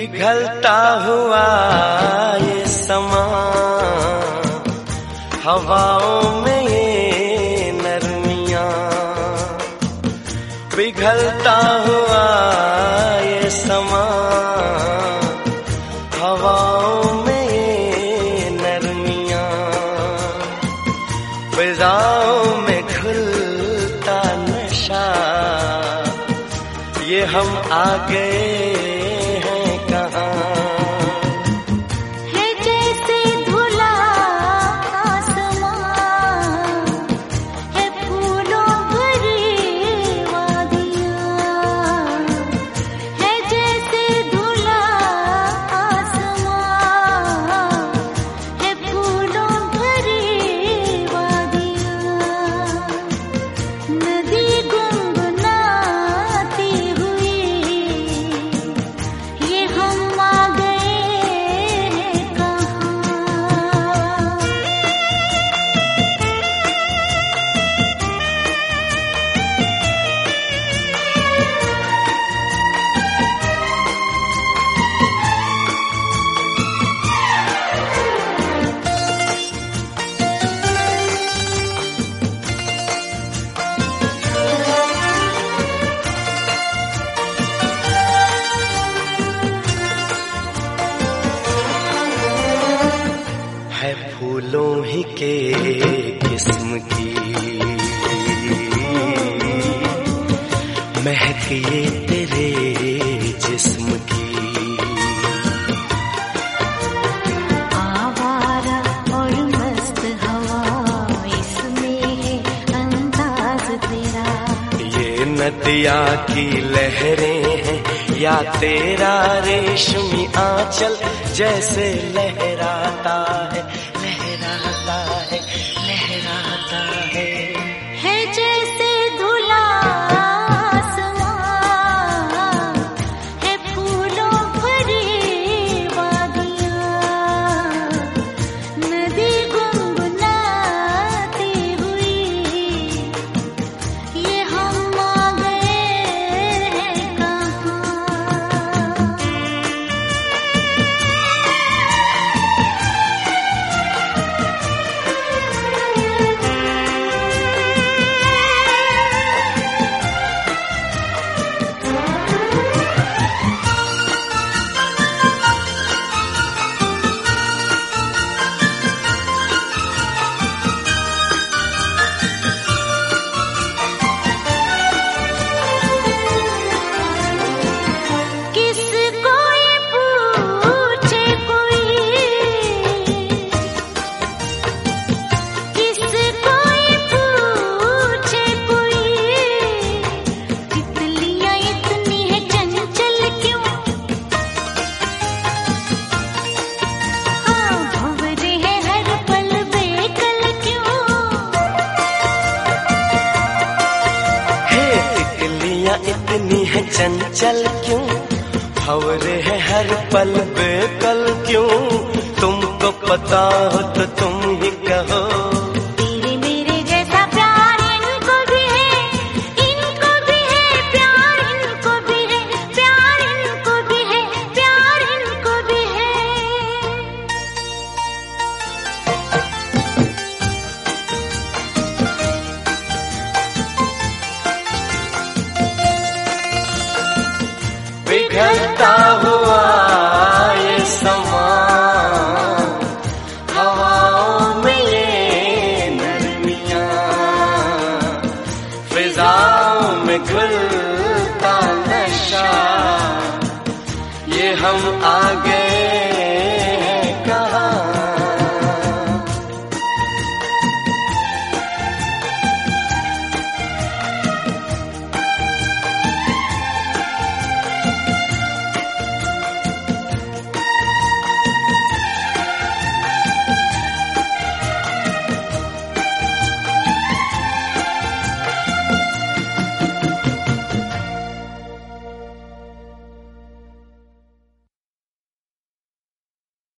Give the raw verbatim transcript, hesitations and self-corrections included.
पिघलता हुआ ये समा, हवाओं में ये नरमियां, पिघलता हुआ ये समा, हवाओं में ये नरमियां, फिजाओं में खुलता नशा, ये हम आ गए फूलों ही के किस्म की महक ये तेरे जिस्म की, आवारा और मस्त हवा इसमें है अंदाज तेरा, ये नदिया की लहरें हैं या तेरा रेशमी आंचल जैसे लहराता है लहराता है लहराता है, है जैसे धुला आसमां, है फूलों भरी वादियां, नदी गुनगुनाती हुई, ये हम आ गए हैं कहाँ। इतनी है चंचल क्यों, भंवरे है हर पल बेकल क्यों, तुमको पता हो तो तुम ही कहो। तेरे मेरे जैसा प्यार इनको भी है, इनको भी है प्यार, इनको भी है प्यार, इनको भी है प्यार, इनको भी है। पिघलता हुआ ये समा, हवाओं में ये नरमियां, फिजाओं में खुलता नशा, ये हम आ गए